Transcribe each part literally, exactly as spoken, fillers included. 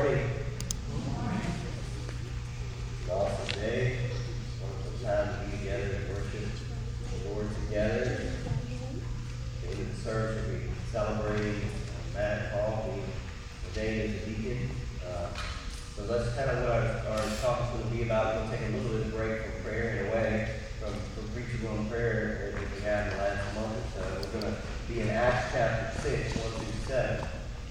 morning. It's an awesome day. Wonderful time to be together and worship the Lord together. The end of the service, we'll be celebrating Matt Hall being ordained as a deacon. Uh, so that's kind of what our, our talk is going to be about. We'll take a little bit of break from prayer in a way, from, from preaching on prayer that we had in the last month. So we're going to be in Acts chapter six, one through seven.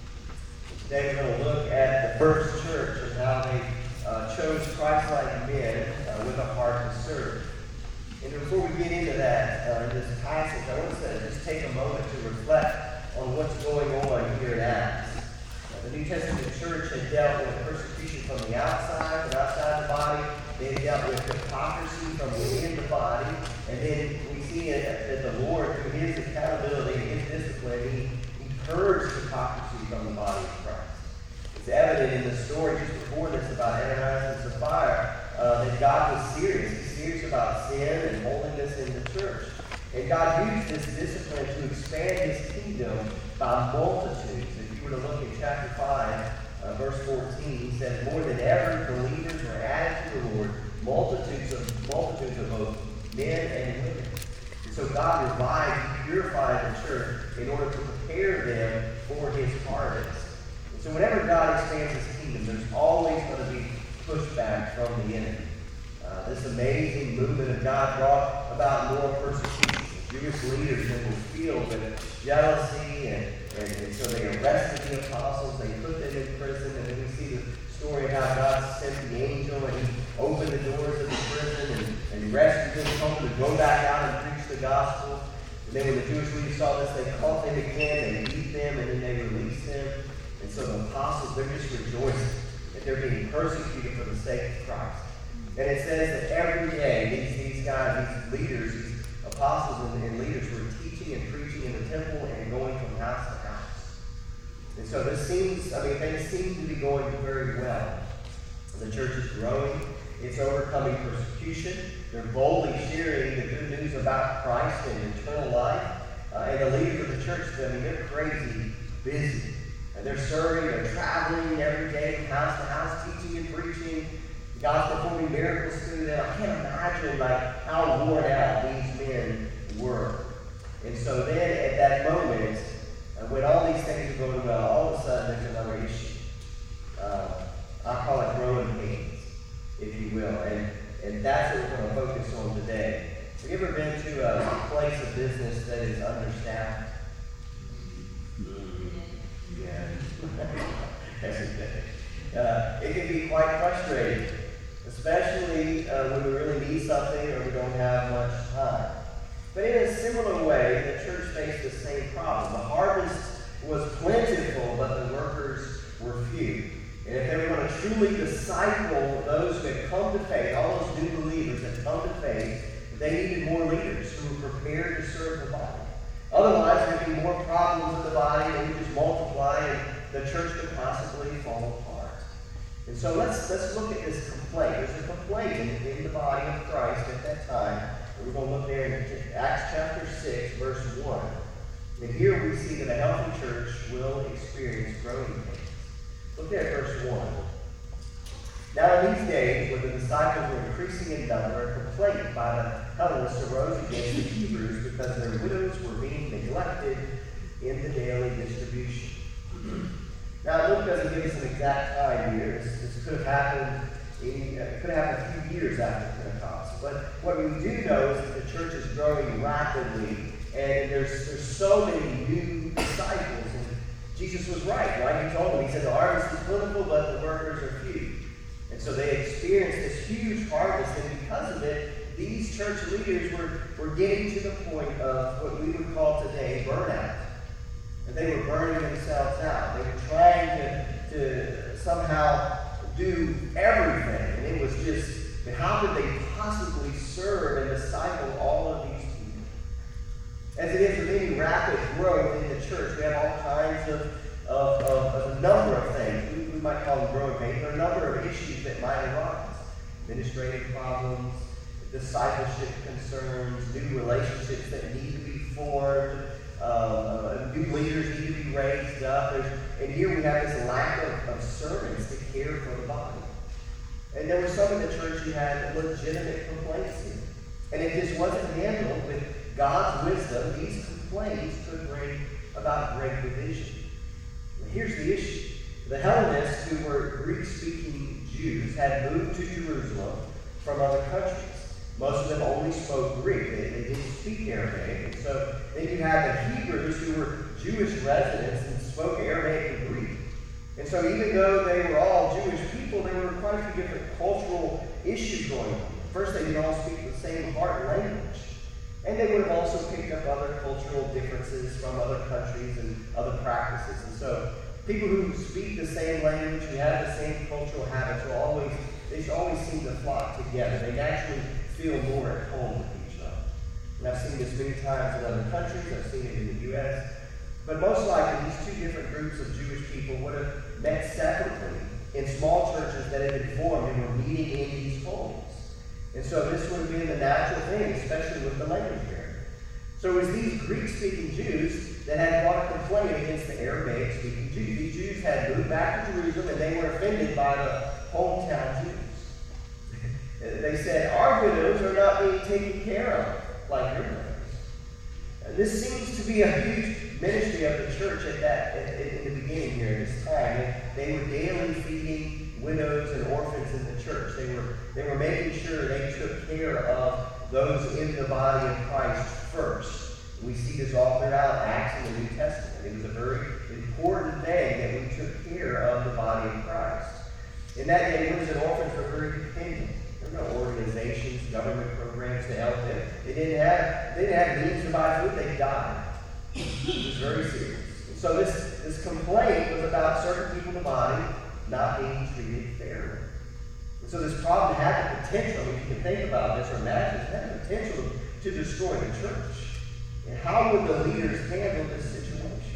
Today we're going to look at the first church and how they uh, chose Christ-like men uh, with a heart to serve. And before we get into that, uh, in this passage, I want to just take a moment to reflect on what's going on here in Acts. Uh, the New Testament church had dealt with persecution from the outside, from outside the body. They had dealt with hypocrisy from within the body. And then we see that the Lord, through his accountability, his discipline, he, he purged hypocrisy from the body of Christ. It's evident in the story just before this about Ananias and Sapphira uh, that God was serious. He's serious about sin and holiness in the church. And God used this discipline to expand his kingdom by multitudes. If you were to look at chapter five, uh, verse fourteen, he said, more than ever, believers were added to the Lord, multitudes of multitudes of both men and women. And so God revived, he purified the church in order to prepare them for his harvest. So whenever God expands his kingdom, there's always going to be pushback from the enemy. Uh, this amazing movement of God brought about more persecution. Jewish leaders then were filled with jealousy, and, and, and so they arrested the apostles, they put them in prison, and then we see the story of how God sent the angel, and he opened the doors of the prison, and, and rescued them, told them to go back out and preach the gospel. And then when the Jewish leaders saw this, they caught them again, they beat them, and then they released them. And so the apostles, they're just rejoicing that they're being persecuted for the sake of Christ. And it says that every day, these, these guys, these leaders, these apostles and, and leaders were teaching and preaching in the temple and going from house to house. And so this seems, I mean, things seem to be going very well. The church is growing. It's overcoming persecution. They're boldly sharing the good news about Christ and eternal life. Uh, and the leaders of the church, I mean, they're crazy busy. And they're serving, they're traveling every day from house to house, teaching and preaching. God's performing miracles through them. I can't imagine like how worn out these men were. And so then at that moment, uh, when all these things are going well, all of a sudden there's another issue. Uh, I call it growing pains, if you will. And, and that's what we're going to focus on today. Have you ever been to a place of business that is understaffed? uh, it can be quite frustrating, especially uh, when we really need something or we don't have much time. But in a similar way, the church faced the same problem. The harvest was plentiful, but the workers were few. And if they were going to truly disciple those who had come to faith, all those new believers that had come to faith, they needed more leaders who were prepared to serve the body. Otherwise, there'd be more problems with the body, they would just multiply, and the church could possibly fall apart. And so let's let's look at this complaint. There's a complaint in, in the body of Christ at that time. We're going to look there in Acts chapter six, verse one. And here we see that a healthy church will experience growing pains. Look there at verse one. Now in these days, when the disciples were increasing in number, a complaint by the Hellenists arose against the Hebrews because their widows were being neglected in the daily distribution. Now Luke doesn't give us an exact time here. This, this could have happened in, uh, could have happened a few years after Pentecost. But what we do know is that the church is growing rapidly, and there's there's so many new disciples. And Jesus was right, right? He told them, he said, the harvest is plentiful, but the workers are few. And so they experienced this huge harvest, and because of it, these church leaders were, were getting to the point of what we would call today burnout. And they were burning themselves out. They were trying to, to somehow do everything. And it was just, how could they possibly serve and disciple all of these people? As it is with any rapid growth in the church, we have all kinds of, of, of, of a number of things. We, we might call them growing pains. There are a number of issues that might arise. Administrative problems, discipleship concerns, new relationships that need to be formed, uh, uh, new leaders need to be raised up. There's, and here we have this lack of, of servants to And there were some in the church who had legitimate complaints here. And if this wasn't handled with God's wisdom, these complaints could bring about great division. And here's the issue. The Hellenists, who were Greek-speaking Jews, had moved to Jerusalem from other countries. Most of them only spoke Greek. They, they didn't speak Aramaic. And so then you had the Hebrews, who were Jewish residents and spoke Aramaic and Greek. And so even though they were all Jewish people, there were quite a few different cultural issues going on. First, they didn't all speak the same heart language. And they would have also picked up other cultural differences from other countries and other practices. And so people who speak the same language, who have the same cultural habits, will always, they should always seem to flock together. They naturally feel more at home with each other. And I've seen this many times in other countries. I've seen it in the U S But most likely, these two different groups of Jewish people would have met separately in small churches that had been formed and were meeting in these homes. And so this would have been the natural thing, especially with the language barrier. So it was these Greek-speaking Jews that had brought a complaint against the Aramaic-speaking Jews. These Jews had moved back to Jerusalem, and they were offended by the hometown Jews. They said, our widows are not being taken care of like your widows. And this seems to be a huge ministry of the church at that in, in the beginning here, in this time. They were daily feeding widows and orphans in the church. They were, they were making sure they took care of those in the body of Christ first. We see this all throughout Acts and the New Testament. It was a very important thing that we took care of the body of Christ. In that day, widows and orphans were very dependent. There were no organizations, government programs to help them. They didn't have, they didn't have means to buy food. They died. It was very serious. And so this, this complaint was about certain people in the body not being treated fairly. And so this problem had the potential, if you can think about this or imagine, it had the potential to destroy the church. And how would the leaders handle this situation?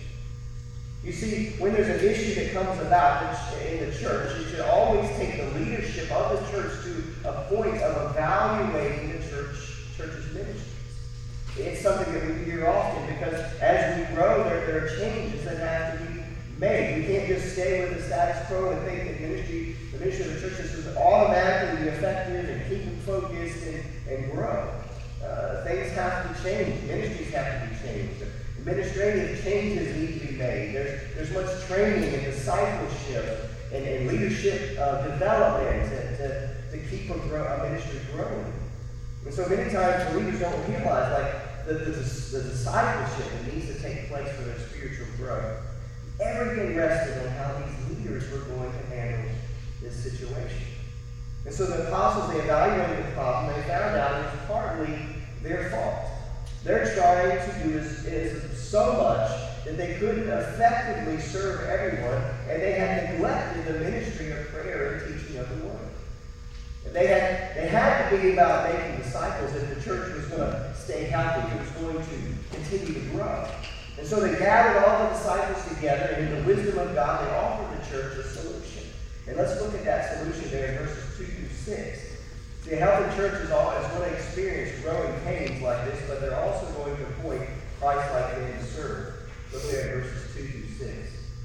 You see, when there's an issue that comes about in the church, you should always take the leadership of the church to a point of evaluating the church, church's ministries. It's something that we hear often because as we grow, there, there are changes that have to be made. We can't just stay with the status quo and think that ministry, the ministry of the church is automatically be effective and keep them focused and, and grow. Uh, things have to change. Ministries have to be changed. Administrative changes need to be made. There's, there's much training and discipleship and, and leadership uh, development to, to, to keep a, grow, a ministry growing. And so many times the leaders don't realize like the, the, the discipleship that needs to take place for their spiritual growth. Everything rested on how these leaders were going to handle this situation. And so the apostles, they evaluated the problem. They found out it was partly their fault. They're trying to do is, is so much that they couldn't effectively serve everyone, and they had neglected the ministry of prayer and teaching of the word. They had, they had to be about making disciples if the church was going to stay healthy, if it was going to continue to grow. And so they gathered all the disciples together, and in the wisdom of God, they offered the church a solution. And let's look at that solution there in verses two through six. See, a healthy church is, all, is going to experience growing pains like this, but they're also going to appoint Christ-like men to serve. Look there at verses two through six.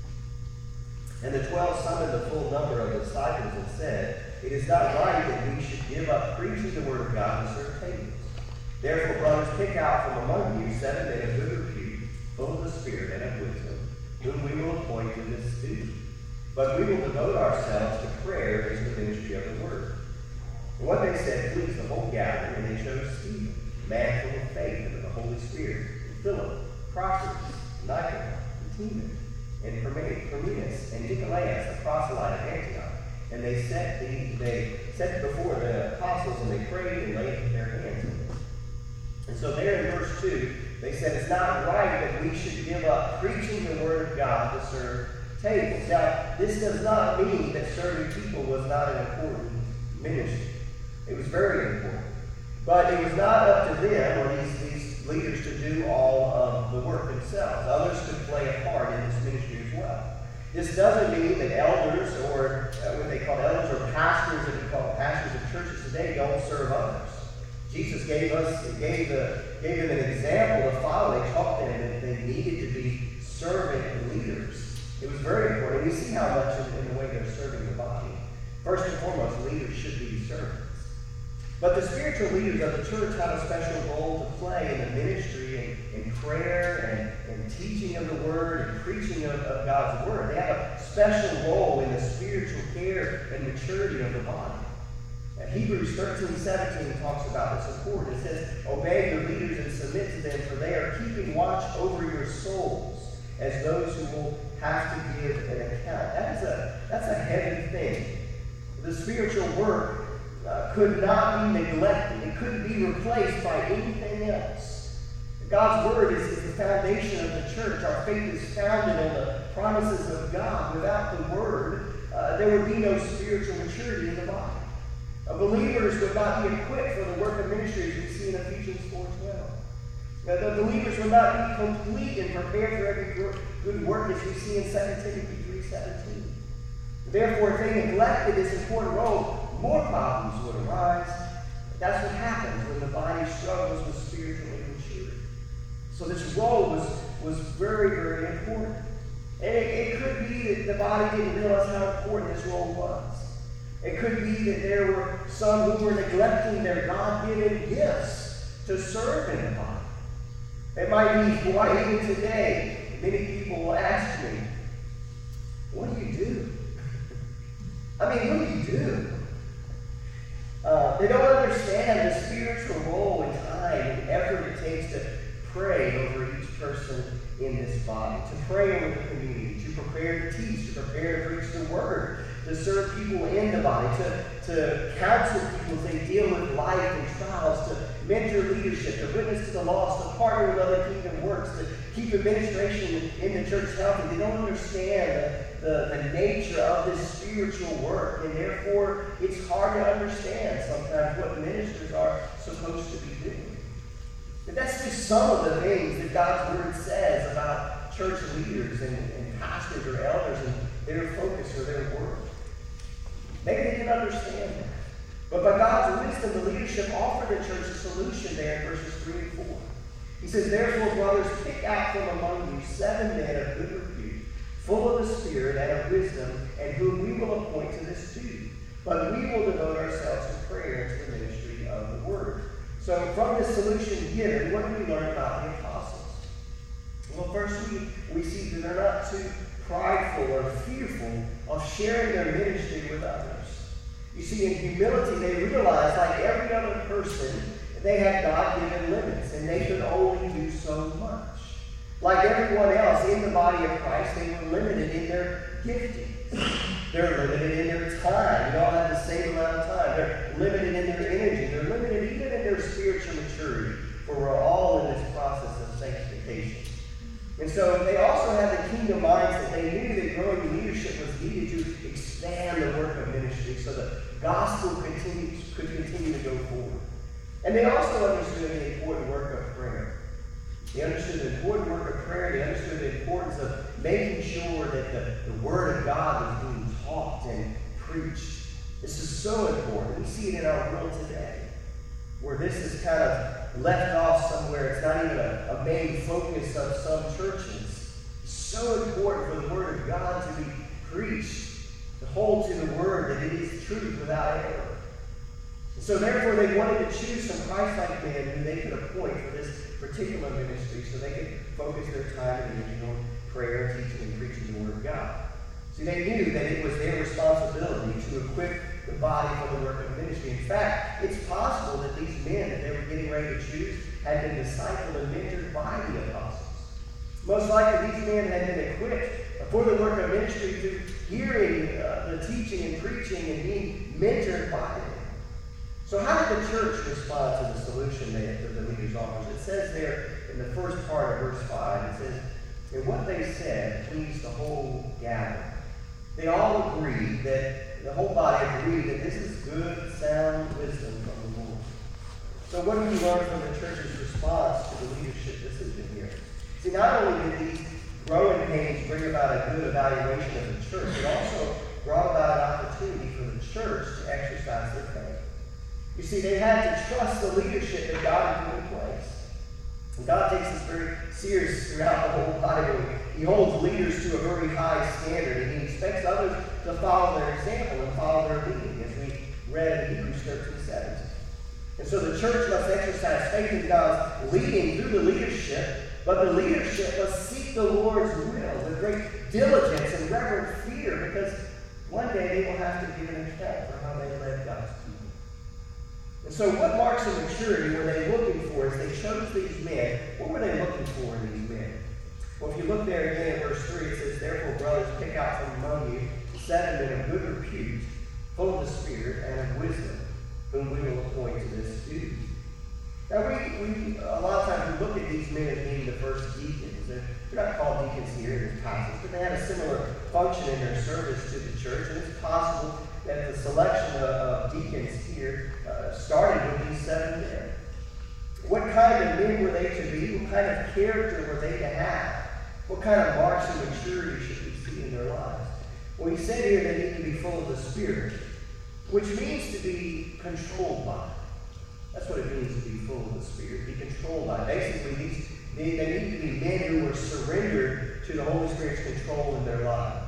And the twelve summoned the full number of the disciples and said, it is not right that we should give up preaching the word of God and serve tables. Therefore, brothers, pick out from among you seven men of good repute, full of the Spirit and of wisdom, whom we will appoint to this duty. But we will devote ourselves to prayer as the ministry of the word. And what they said pleased the whole gathering, and they chose Stephen, a man full of faith and of the Holy Spirit, and Philip, Prochorus, Nicanor, and Timon, and Parmenas, and Nicolaus, a proselyte of Antioch. And they set the, they set before the apostles, and they prayed and laid their hands on them. And so there in verse two, they said it's not right that we should give up preaching the word of God to serve tables. Now, this does not mean that serving people was not an important ministry. It was very important. But it was not up to them or these, these leaders to do all of the work themselves. Others could play a part in this ministry as well. This doesn't mean that elders or uh, what they call elders or pastors that we call pastors of churches today don't serve others. Jesus gave us, gave, the, gave them an example to follow. They taught them that they needed to be servant leaders. It was very important. We see how much in, in the way they're serving the body. First and foremost, leadership. should be servants. But the spiritual leaders of the church have a special role to play in the ministry and in prayer and, and teaching of the word and preaching of, of God's word. They have a special role in the spiritual care and maturity of the body. And Hebrews thirteen seventeen talks about this support. It says, obey your leaders and submit to them, for they are keeping watch over your souls as those who will have to give an account. That is a, that's a heavy thing. The spiritual work Uh, could not be neglected. It couldn't be replaced by anything else. God's word is, is the foundation of the church. Our faith is founded on the promises of God. Without the word, uh, there would be no spiritual maturity in the body. Uh, believers would not be equipped for the work of ministry as we see in Ephesians four twelve. Now, the believers would not be complete and prepared for every good work as we see in Second Timothy three seventeen. Therefore, if they neglected this important role, more problems would arise. That's what happens when the body struggles with spiritual immaturity. So this role was, was very, very important. And it, it could be that the body didn't realize how important this role was. It could be that there were some who were neglecting their God-given gifts to serve in the body. It might be why even today, many people will ask me, what do you do? I mean, what do you do? Uh, they don't understand the spiritual role and time and effort it takes to pray over each person in this body, to pray over the community, to prepare to teach, to prepare to preach the word, to serve people in the body, to, to counsel people as they deal with life and trials, to mentor leadership, to witness to the lost, to partner with other kingdom works, to keep administration in the church healthy. They don't understand the, the, the nature of this spiritual work, and therefore it's hard to understand sometimes what ministers are supposed to be doing. But that's just some of the things that God's word says about church leaders and, and pastors or elders and their focus or their work. Maybe they didn't understand that. But by God's wisdom, the leadership offered the church a solution there in verses three and four. He says, therefore, brothers, pick out from among you seven men of good repute, full of the Spirit and of wisdom, and whom we will appoint to this duty. But we will devote ourselves to prayer and to the ministry of the word. So from this solution given, what do we learn about the apostles? Well, first we, we see that they're not too prideful or fearful of sharing their ministry with others. You see, in humility, they realized, like every other person, they had God-given limits, and they could only do so much. Like everyone else in the body of Christ, they were limited in their gifting. They're limited in their time. We all have the same amount of time. They're limited in their energy. They're limited even in their spiritual maturity, for we're all in this process of sanctification. And so they also had the kingdom mindset. They knew that growing leadership was needed to expand the work of ministry so the gospel continues, could continue to go forward. And they also understood the important work of prayer. They understood the important work of prayer. They understood the importance of making sure that the, the word of God was being taught and preached. This is so important. We see it in our world today, where this is kind of left off somewhere. It's not even a, a main focus of some churches. It's so important for the word of God to be preached, to hold to the word that it is truth without error. So therefore they wanted to choose some Christ-like men who they could appoint for this particular ministry so they could focus their time and energy on prayer, teaching, and preaching the word of God. See, they knew that it was their responsibility to equip the body for the work of ministry. In fact, it's possible that these men that they were getting ready to choose had been discipled and mentored by the apostles. Most likely these men had been equipped for the work of ministry through hearing uh, the teaching and preaching and being mentored by them. So how did the church respond to the solution that the leaders offered? It says there in the first part of verse five, it says, and what they said pleased the whole gathering. They all agreed that, the whole body agreed that this is good, sound wisdom from the Lord. So what do we learn from the church's response to the leadership decision here? See, not only did these growing pains bring about a good evaluation of the church, it also brought about an opportunity for the church to exercise their faith. You see, they had to trust the leadership that God had put in place. And God takes this very serious throughout the whole Bible. He holds leaders to a very high standard, and he expects others to follow their example and follow their leading, as we read in Hebrews thirteen seventeen. And so the church must exercise faith in God's leading through the leadership, but the leadership must seek the Lord's will with great diligence and reverent fear, because one day they will have to give an account for how they led God's people. And so what marks of maturity were they looking for as they chose these men? What were they looking for in these men? Well, if you look there again in verse three, it says, "Therefore, brothers, pick out from among you seven men of good repute, full of the Spirit and of wisdom, whom we will appoint to this duty." Now, we, we a lot of times we look at these men as being the first deacons. They're not called deacons here in this passage, but they had a similar function in their service to the church, and it's possible that the selection of, of deacons here uh, started with these seven men. What kind of men were they to be? What kind of character were they to have? What kind of marks of maturity should we see in their lives? Well, he said here they need to be full of the Spirit, which means to be controlled by. That's what it means to be full of the Spirit, be controlled by. Basically, these, they, they need to be men who are surrendered to the Holy Spirit's control in their lives.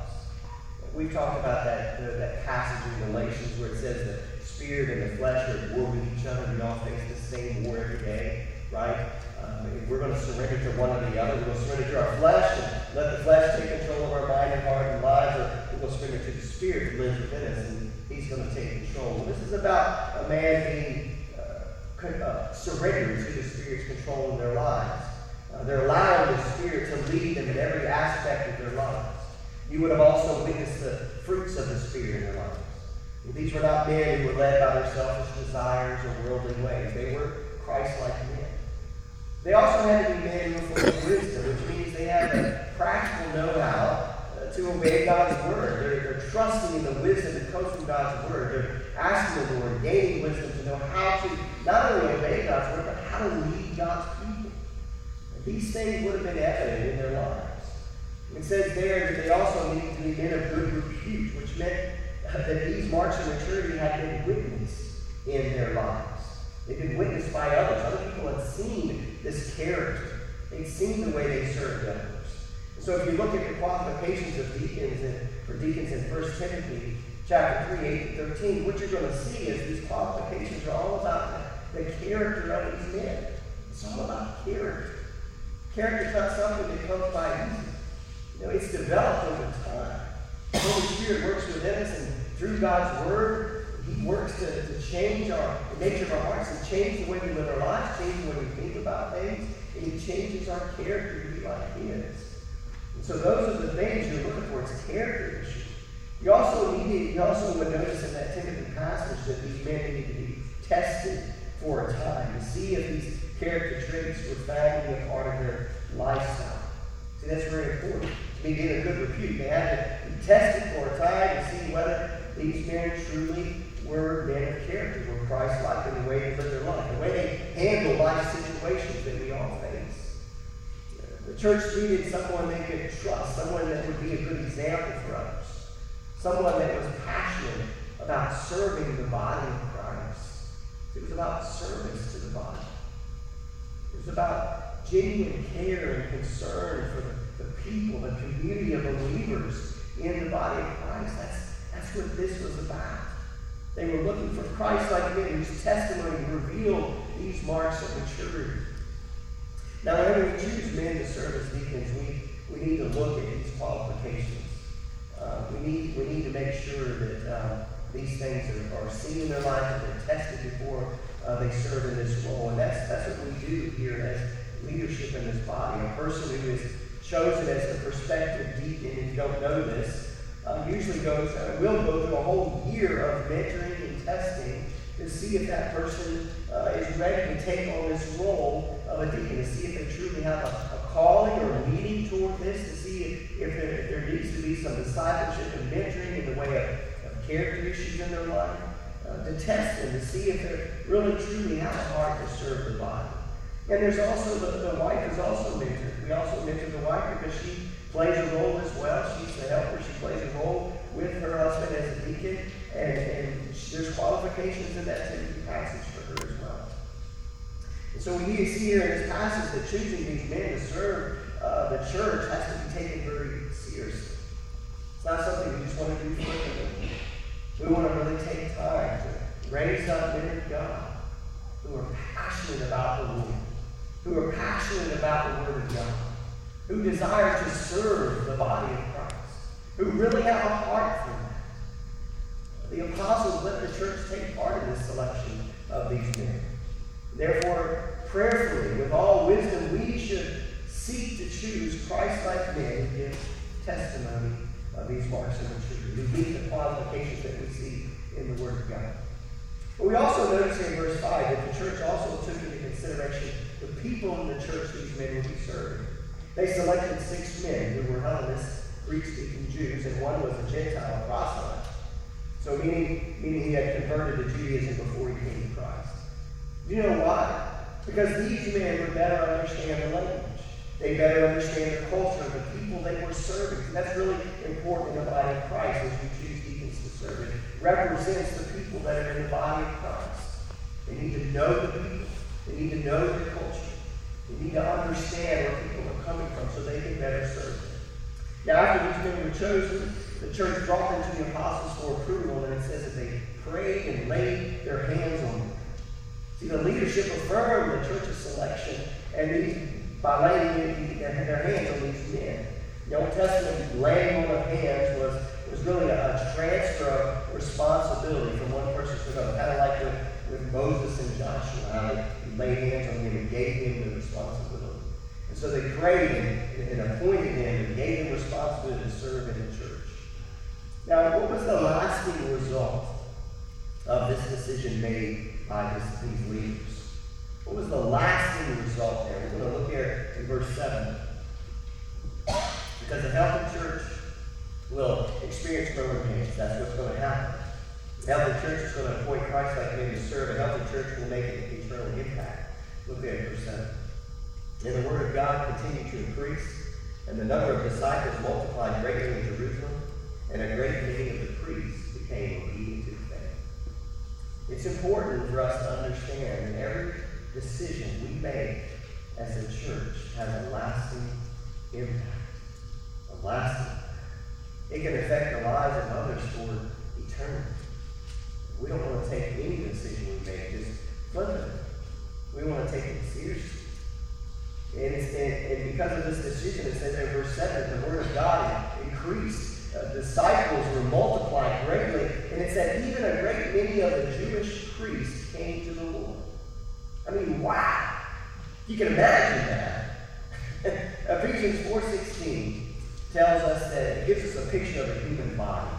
We've talked about that, uh, that passage in Galatians where it says the Spirit and the flesh are at war with each other. We all face the same war every day, right? Um, if we're going to surrender to one or the other, we're going to surrender to our flesh and let the flesh take control of our mind and heart and lives, or we're going to surrender to the Spirit who lives within us, and He's going to take control. Well, this is about a man being uh, uh, surrendered to the Spirit's control in their lives. Uh, they're allowing the Spirit to lead them in every aspect of their lives. You would have also witnessed the fruits of the Spirit in their lives. These were not men who were led by their selfish desires or worldly ways. They were Christ-like men. They also had to be men who were full of wisdom, which means they had the practical know-how uh, to obey God's word. They're, they're trusting in the wisdom that comes from God's word. They're asking the Lord, gaining wisdom to know how to not only obey God's word, but how to lead God's people. And these things would have been evident in their lives. It says there that they also needed to be men of good repute, which meant that these marks of maturity had been witnessed in their lives. They've been witnessed by others. Other people had seen this character. They'd seen the way they served others. And so if you look at the qualifications of deacons and for deacons in First Timothy chapter three, eight to thirteen, what you're going to see is these qualifications are all about the, the character of these men. It's all about character. Character is not something that comes by easy. You know, it's developed over time. The Holy Spirit works within us, and through God's Word, He works to, to change our, the nature of our hearts and change the way we live our lives, change the way we think about things, and He changes our character to be like His. And so those are the things you're looking for. It's character issues. You also need, you also would notice in that Timothy passage that these men need to be tested for a time to see if these character traits were found to be a part of their lifestyle. See, that's very important. To be in a good repute, they had to be tested for a time to see whether these men truly were men of character, were Christ-like in the way they lived their life, the way they handled life situations that we all face. The church needed someone they could trust, someone that would be a good example for others, someone that was passionate about serving the body of Christ. It was about service to the body. It was about genuine care and concern for the, the people, the community of believers in the body of Christ. That's, that's what this was about. They were looking for Christ-like men whose testimony revealed these marks of maturity. Now, whenever we choose men to serve as deacons, we, we need to look at these qualifications. Uh, we need we need to make sure that uh, these things are, are seen in their life, that they're tested before uh, they serve in this role. And that's, that's what we do here as leadership in this body. A person who is chosen as a prospective deacon, if you don't know this, uh, usually goes, uh, will go through a whole year of mentoring and testing to see if that person uh, is ready to take on this role of a deacon, to see if they truly have a, a calling or a leading toward this, to see if, if, there, if there needs to be some discipleship and mentoring in the way of, of character issues in their life, uh, to test them, to see if they really truly have a heart to serve the body. And there's also, the, the wife is also mentored. We also mentor the wife because she plays a role as well. She's the helper. She plays a role with her husband as a deacon. And, and there's qualifications in that Timothy passage for her as well. And so we need to see here in this passage that choosing these men to serve uh, the church has to be taken very seriously. It's not something we just want to do flippantly. We want to really take time raise up men of God who are passionate about the Lord, who are passionate about the Word of God, who desire to serve the body of Christ, who really have a heart for that. The apostles let the church take part in this selection of these men. Therefore, prayerfully, with all wisdom, we should seek to choose Christ-like men who give testimony of these marks of maturity, who meet the qualifications that we see in the Word of God. But we also notice in verse five that the church also took into consideration the people in the church these men would be serving. They selected six men who were Hellenists, Greek-speaking Jews, and one was a Gentile proselyte. So meaning, meaning he had converted to Judaism before he came to Christ. Do you know why? Because these men would better understand the language. They better understand the culture of the people they were serving. And that's really important in the body of Christ as we choose deacons to serve. It represents the people that are in the body of Christ. They need to know the people. They need to know their culture. They need to understand where people are coming from so they can better serve them. Now, after these men were chosen, the church brought them to the apostles for approval, and it says that they prayed and laid their hands on them. See, the leadership affirmed the church's selection, and these, by laying their, their hands on these men. The Old Testament laying on of hands was, was really a, a transfer of responsibility from one person to another, kind of like with, with Moses and Joshua. How they laid hands on him and gave him the responsibility. And so they prayed and, and appointed him and gave him responsibility to serve in the church. Now, what was the lasting result of this decision made by this, these leaders? What was the lasting result there? We're going to look here in verse seven. Because a healthy church will experience growing pains. That's what's going to happen. A healthy church is going to appoint Christ-like men to serve. A healthy church will make an eternal impact. Look there at verse seven. And the word of God continued to increase, and the number of disciples multiplied greatly in Jerusalem, and a great many of the priests became obedient to the faith. It's important for us to understand that every decision we make as a church has a lasting impact. A lasting impact. It can affect the lives of others for eternity. We don't want to take any decision we make just flippantly. We want to take it seriously. And, it's, and, and because of this decision, it says in verse seven, the word of God increased. Uh, disciples were multiplied greatly. And it said even a great many of the Jewish priests came to the Lord. I mean, wow. You can imagine that. Ephesians four sixteen tells us that it gives us a picture of a human body.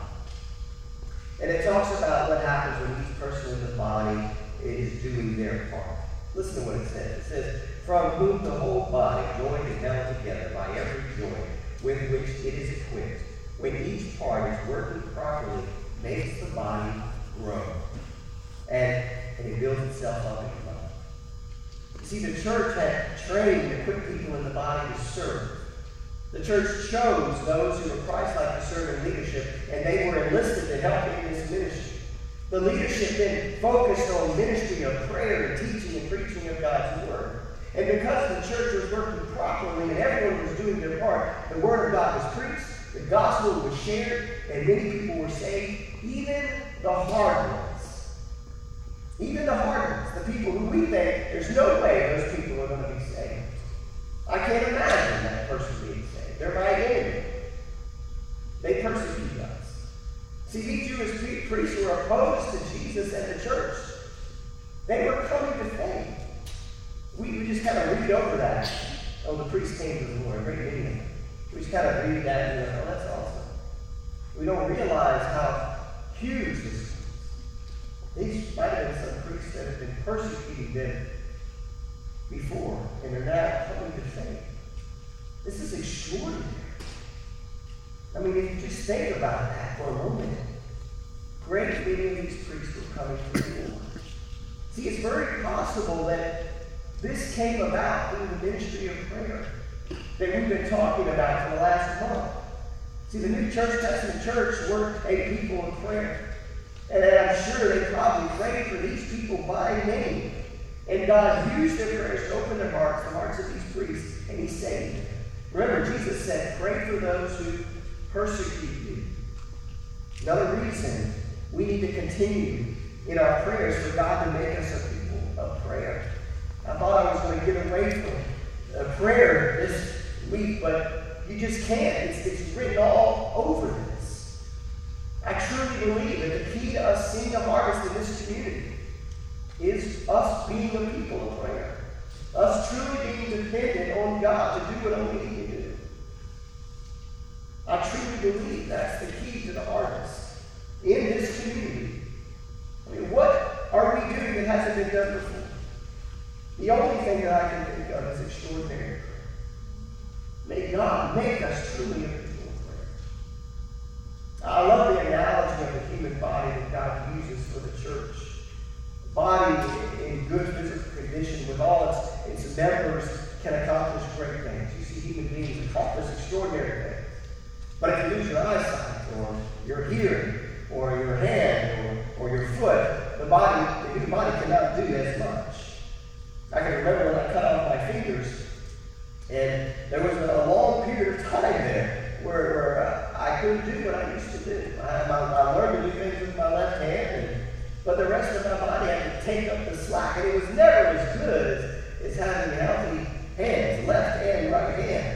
And it talks about what happens when each person in the body is doing their part. Listen to what it says. It says, from whom the whole body, joined and held together by every joint with which it is equipped, when each part is working properly, makes the body grow. And, and it builds itself up in the body. You see, the church had trained and equipped people in the body to serve. The church chose those who were Christ-like to serve in leadership, and they were enlisted to help in this ministry. The leadership then focused on ministry of prayer and teaching and preaching of God's Word. And because the church was working properly and everyone was doing their part, the Word of God was preached, the gospel was shared, and many people were saved, even the hard ones. Even the hard ones, the people who we think there's no way those people are going to be saved. I can't imagine that person being saved. They're my enemy. They persecute us. See, these Jewish priests were opposed to Jesus and the church. They were coming to faith. We, we just kind of read over that. Oh, the priest came to the Lord. Great many of them. We just kind of read that and go, oh, that's awesome. We don't realize how huge this is. These might have been some priests that have been persecuting them before, and they're now coming to faith. This is extraordinary. I mean, if you just think about that for a moment, great many of these priests were coming to the Lord. See, it's very possible that this came about through the ministry of prayer that we've been talking about for the last month. See, the New Church Testament church were a people of prayer. And I'm sure they probably prayed for these people by name. And God used their prayers to open their hearts, the hearts of these priests, and He saved them. Remember, Jesus said, pray for those who persecute you. Another reason we need to continue in our prayers for God to make us a people of prayer. I thought I was going to get away from uh, prayer this week, but you just can't. It's, it's written all over this. I truly believe that the key to us seeing the harvest in this community is us being a people of prayer. Us truly being dependent on God to do what only He can do. I truly believe that's the key to the harvest in this community. I mean, what are we doing that hasn't been done before? The only thing that I can think of is extraordinary prayer. May God make us truly a people of prayer. I love the analogy of the human body that God uses for the church. The body in good physical condition with all its, its members can accomplish great things. You see human beings accomplish extraordinary things. But if you lose your eyesight, or your hearing, or your hand, or, or your foot, the body, the human body cannot do as much. I can remember when I cut off my fingers, and there was a, a long period of time there where, where uh, I couldn't do what I used to do. I, I, I learned to do things with my left hand, and, but the rest of my body had to take up the slack, and it was never as good as, as having healthy hands, left and right hand.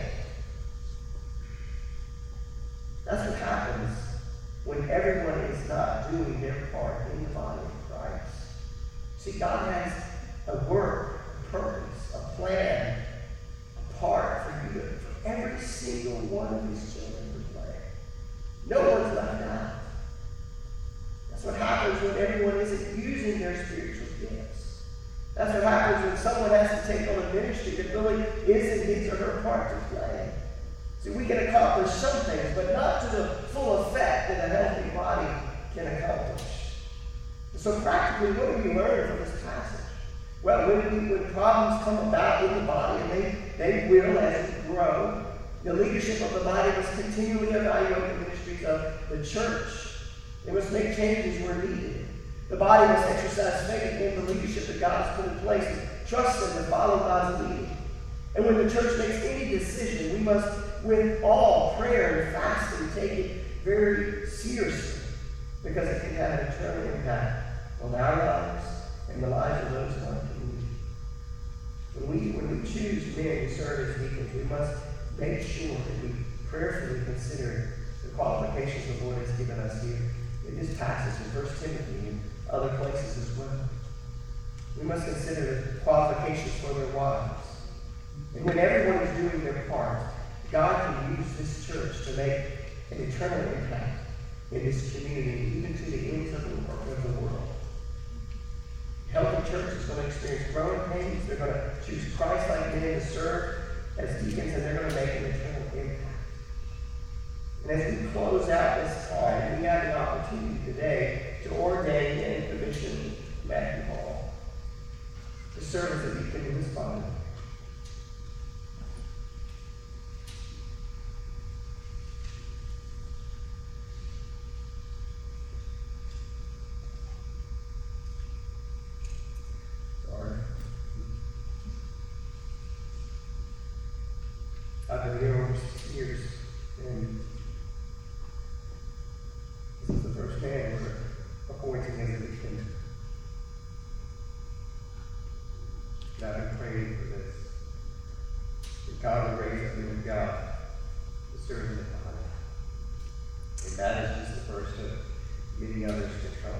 That's what happens when everyone is not doing their part in the body of Christ. See, God has a work, a purpose, a plan, a part for you, to, for every single one of His children to play. No one's left out. That's what happens when everyone isn't using their spiritual gifts. That's what happens when someone has to take on a ministry that really isn't his or her part to play. See, we can accomplish some things, but not to the full effect that a healthy body can accomplish. So practically, what do we learn from this passage? Well, when, we, when problems come about in the body, and they, they will as we grow, the leadership of the body must continually evaluate the ministries of the church. They must make changes where needed. The body must exercise faith in the leadership that God has put in place, and trust them to follow God's leading. And when the church makes any decision, we must, with all prayer and fasting, take it very seriously, because it can have an eternal impact on our lives and the lives of those in our community. When we, when we choose men to serve as deacons, we must make sure that we prayerfully consider the qualifications the Lord has given us here in this passage in First Timothy and other places as well. We must consider the qualifications for their wives. And when everyone is doing their part, God can use this church to make an eternal impact in this community, even to the ends of the world. Healthy church is going to experience growing pains. They're going to choose Christ-like men to serve as deacons, and they're going to make an eternal impact. And as we close out this time, we have an opportunity today to ordain and commission Matthew Hall to serve as a deacon in this body. I've been here over six years, and this is the first man we're appointing as a deacon. And I've been praying for this, that God will raise up men of God to serve in the body. And that is just the first of many others to come.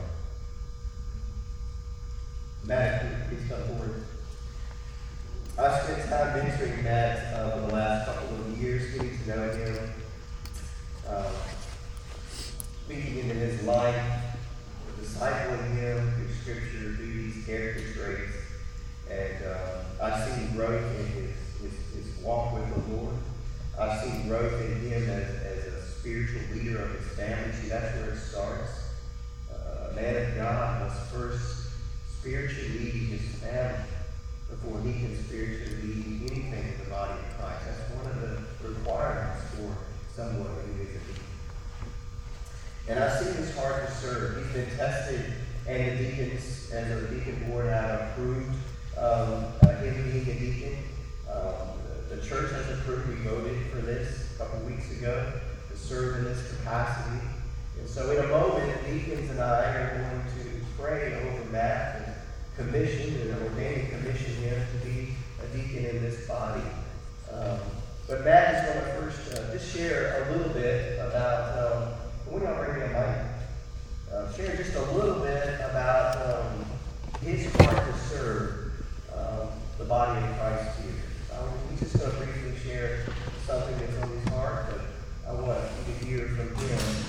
Matt, please come forward. I've spent time mentoring Matt uh, for the last couple of years, getting to know him, uh, speaking into his life, discipling him through scripture, through these character traits. And uh, I've seen growth in his, his, his walk with the Lord. I've seen growth in him as, as a spiritual leader of his family. See, that's where it starts. Uh, a man of God must first spiritually lead his family before he can spiritually lead anything in the body of Christ. That's one of the requirements for someone who is a deacon. And I've seen his heart to serve. He's been tested, and the deacons, as a deacon board, have approved um, uh, him being a deacon. Um, the, the church has approved. We voted for this a couple weeks ago to serve in this capacity. And so in a moment, the deacons and I are going to pray over Matt and commission and ordain and commission him to be a deacon in this body. Um, but Matt is going to first uh, just share a little bit about, um, when y'all bring me a mic, uh, share just a little bit about um, his heart to serve um, the body of Christ here. Um, he's just going to briefly share something that's on his heart, but I want you to hear from him.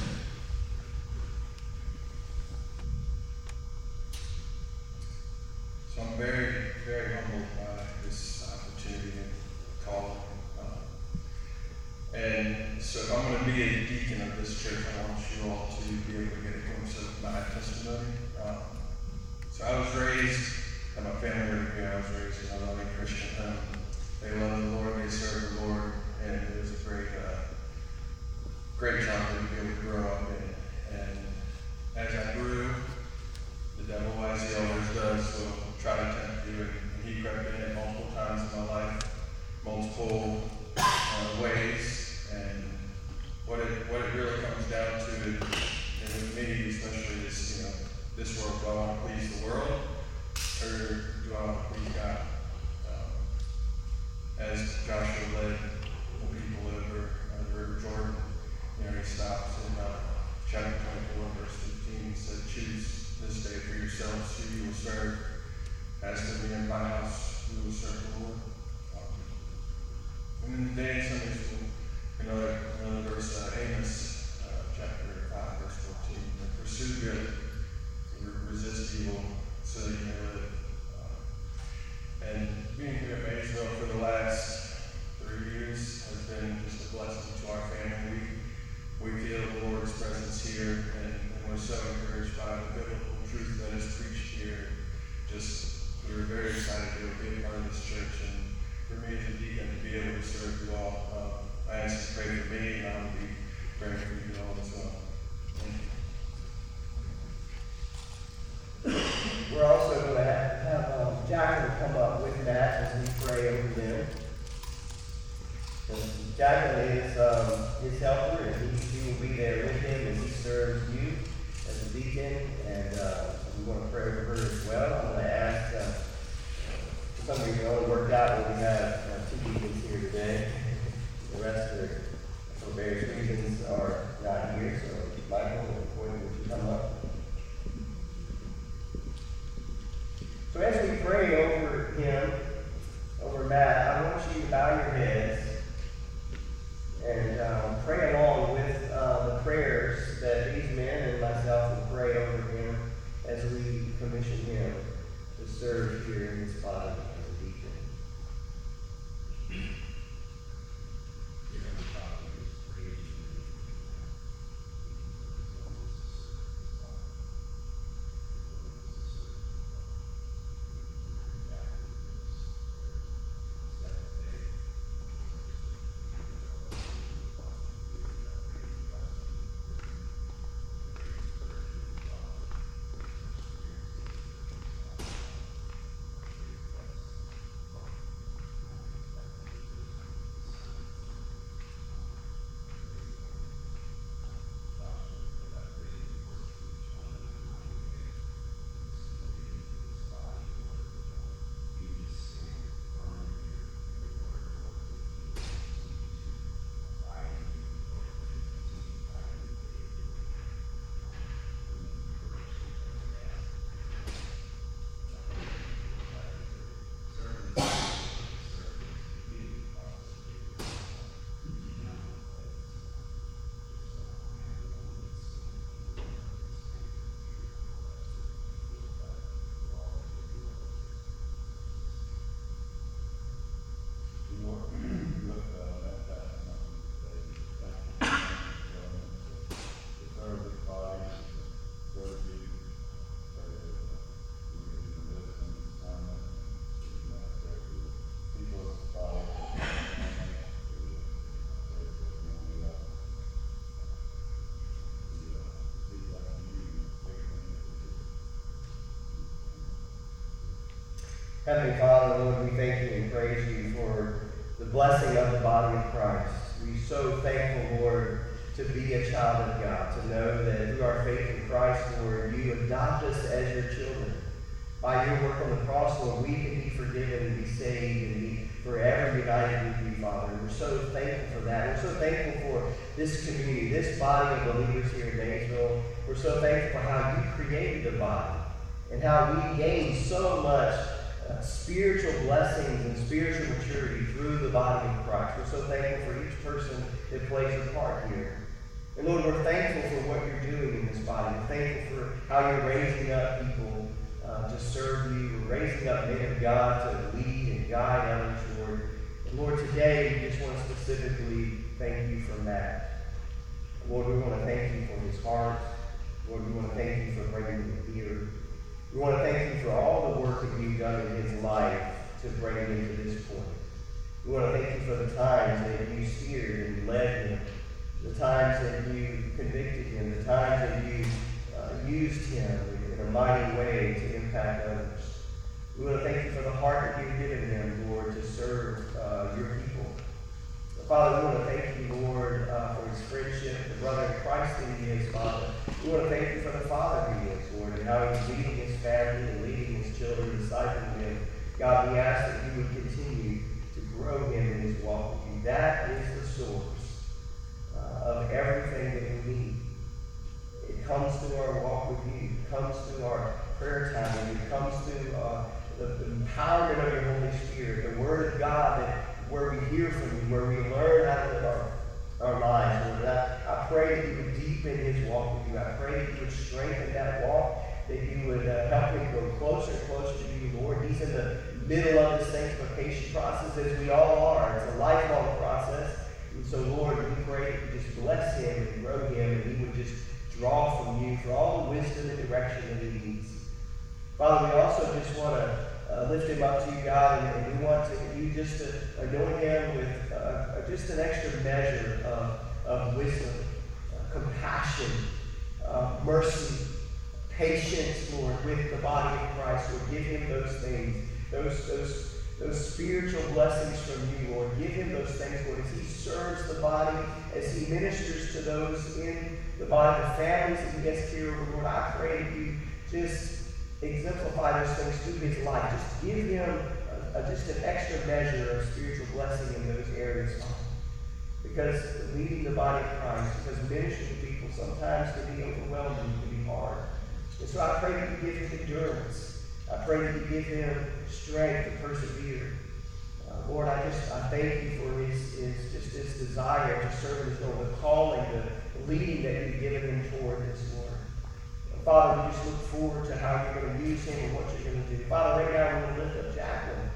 So I'm very, very humbled by this opportunity and call. Uh, and so if I'm going to be a deacon of this church, I want you all to be able to get a glimpse of my testimony. Um, so I was raised, and my family lived here, I was raised in a loving Christian home. They love the Lord, they serve the Lord, and it was a great, uh, great job to be able to grow up in. And as I grew, the devil, as he always does, will try to tempt you, and he crept in it multiple times in my life, multiple uh, ways. And what it what it really comes down to, is, and with me especially, is you know this world. Do I want to please the world, or do I want to please God? Um, as Joshua led the people over uh, the River Jordan, you know he stops in uh, chapter twenty-four, verse fifteen. He said, "Choose this day for yourselves who you will serve. As for me and my house, we will serve the Lord." Um, and then today in Sunday school, another, another verse, uh, Amos, uh, chapter five, verse fourteen. "Pursue good, resist evil, so that you may live." Um, and being here at Maysville for the last three years has been just a blessing to our family. We, we feel the Lord's presence here, and, and we're so encouraged by the biblical truth that is preached here. Just we were very excited to be a part of this church, and for me as a deacon to be able to serve you all. Uh, I ask you to pray for me, and I will be praying for you all as well. Thank you. We're also going to have, have um, Jacqueline come up with that as we pray over them. And Jacqueline is um, his helper, and he, he will be there with him as he serves you as a deacon, and uh, we want to pray over her as well. I'm going to ask, uh, for some reason it only worked out when we have uh, two deacons here today. The rest are, for various reasons, are not here. So, Michael and Gordon, would you come up? So as we pray over him, over Matt, I want you to bow your heads and um, pray along with uh, the prayers that these men and myself will pray over him as we commission him to serve here in this body as a deacon. Heavenly Father, Lord, we thank you and praise you for the blessing of the body of Christ. We're so thankful, Lord, to be a child of God, to know that through our faith in Christ, Lord, you adopt us as your children. By your work on the cross, Lord, we can be forgiven and be saved and be forever united with you, Father. And we're so thankful for that. We're so thankful for this community, this body of believers here in Maysville. We're so thankful for how you created the body and how we gain so much uh, spiritual blessings and spiritual maturity through the body of Christ. We're so thankful for each person that plays a part here. And Lord, we're thankful for what you're doing in this body. We're thankful for how you're raising up people uh, to serve you. We're raising up men of God to lead and guide others, Lord. And Lord, today we just want to specifically thank you for Matt. Lord, we want to thank you for his heart. Lord, we want to thank you for bringing him here. We want to thank you for all the work that you've done in his life to bring him to this point. We want to thank you for the times that you steered and led him, the times that you convicted him, the times that you uh, used him in a mighty way to impact others. We want to thank you for the heart that you've given him, Lord, to serve uh, your people. Father, we want to thank you, Lord, uh, for his friendship, the brother in Christ that he is, Father. We want to thank you for the father he is, Lord, and how he's leading his family and leading his children, discipling them. God, we ask that you would continue to grow him in his walk with you. That is the source uh, of everything that we need. It comes through our walk with you. It comes through our prayer time. It comes through uh, the, the empowerment of your Holy Spirit, the Word of God, that where we hear from you, where we learn how to live our, our lives. Lord, I, I pray that you would deepen his walk with you. I pray that you would strengthen that walk, that you would uh, help him go closer and closer to you, Lord. He's in the middle of the sanctification process, as we all are. It's a lifelong process. And so, Lord, we pray that you just bless him and grow him, and he would just draw from you for all the wisdom and direction that he needs. Father, we also just want to uh, lift him up to you, God, and, and we want to, you just to anoint him with uh, just an extra measure of, of wisdom, uh, compassion, uh, mercy, patience, Lord, with the body of Christ. Lord, give him those things, those, those, those spiritual blessings from you, Lord. Give him those things, Lord, as he serves the body, as he ministers to those in the body, the families that he gets care of, Lord. I pray that you just exemplify those things through his life. Just give him a, a, just an extra measure of spiritual blessing in those areas, Father. Because leading the body of Christ, because ministering to people sometimes can be overwhelming, can be hard. And so I pray that you give him endurance. I pray that you give him strength to persevere. Uh, Lord, I just I thank you for his, his just his desire to serve his Lord, the calling, the leading that you've given him toward this, Lord. Father, we just look forward to how you're going to use him and what you're going to do. Father, right now we're going to lift up Jacqueline.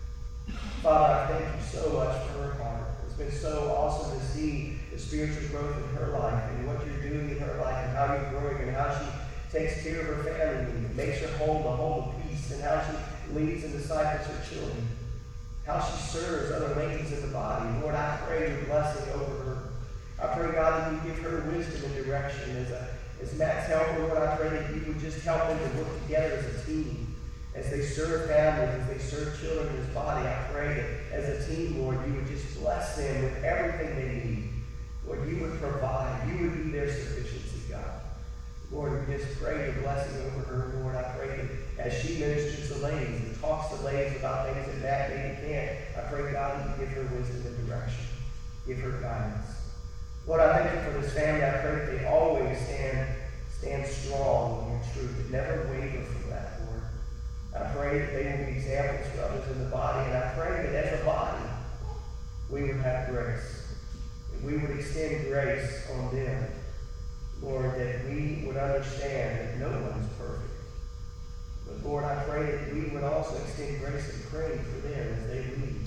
Father, I thank you so much for her heart. It's been so awesome to see the spiritual growth in her life and what you're doing in her life and how you're growing and how she takes care of her family and makes her home a home of peace and how she leads and disciples her children, how she serves other ladies in the body. Lord, I pray your blessing over her. I pray, God, that you give her wisdom and direction as a As Matt's helper, Lord, I pray that you would just help them to work together as a team. As they serve families, as they serve children in his body, I pray that as a team, Lord, you would just bless them with everything they need. Lord, you would provide. You would be their sufficiency, God. Lord, we just pray your blessing over her, Lord. I pray that as she ministers to ladies and talks to ladies about things that Matt maybe can't, I pray, God, that you give her wisdom and direction. Give her guidance. Lord, I thank you for this family. I pray that they always stand, stand strong in your truth, never waver from that, Lord. I pray that they will be examples for others in the body, and I pray that as a body, we would have grace. That we would extend grace on them. Lord, that we would understand that no one's perfect. But Lord, I pray that we would also extend grace and praying for them as they lead.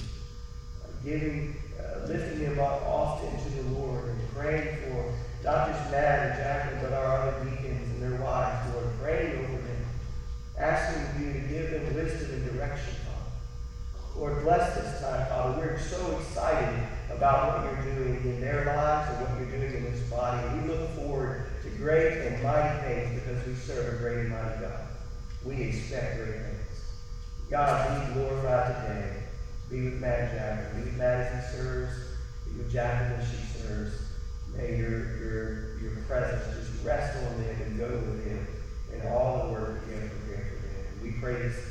Giving Uh, lifting them up often to the Lord and praying for not just Matt and Jacqueline, but our other deacons and their wives, Lord, praying over them, asking you to give them wisdom and direction, Father. Lord, bless this time, Father. We're so excited about what you're doing in their lives and what you're doing in this body. We look forward to great and mighty things because we serve a great and mighty God. We expect great things. God, be glorified today. Be with Matt and Jacqueline. Be with Matt as he serves. Be with Jacqueline as she serves. may your, your, your presence just rest on them and go with them in all the work that you have prepared for them. We pray this